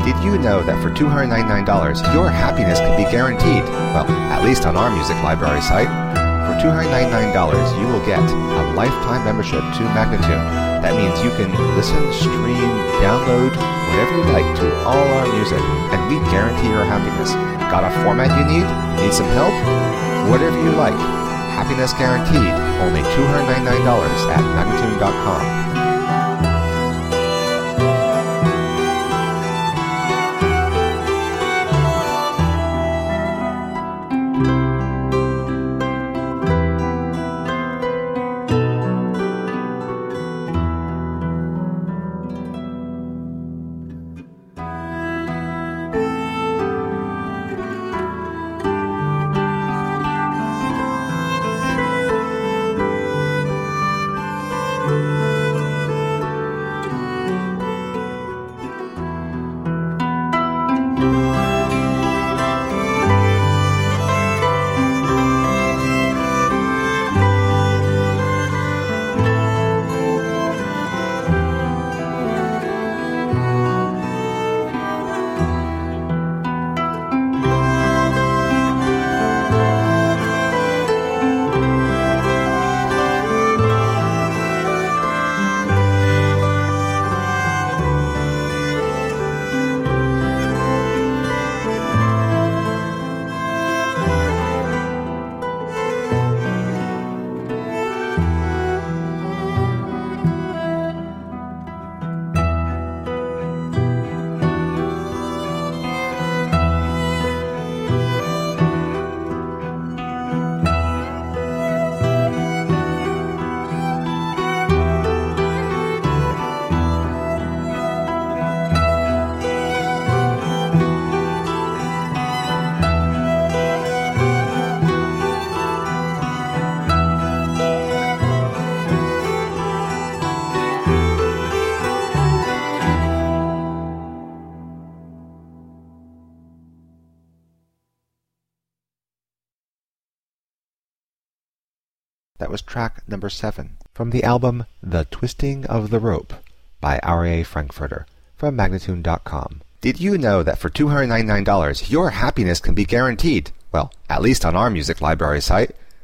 Did you know that for $299, your happiness can be guaranteed? Well, at least on our music library site. For $299, you will get a lifetime membership to Magnatune. That means you can listen, stream, download, whatever you like to all our music, and we guarantee your happiness. Got a format you need? Need some help? Whatever you like. Happiness guaranteed. Only $299 at Magnatune.com. That was track number 7 from the album The Twisting of the Rope by Aria Frankfurter from Magnatune.com. Did you know that for $299, your happiness can be guaranteed? Well, at least on our music library site.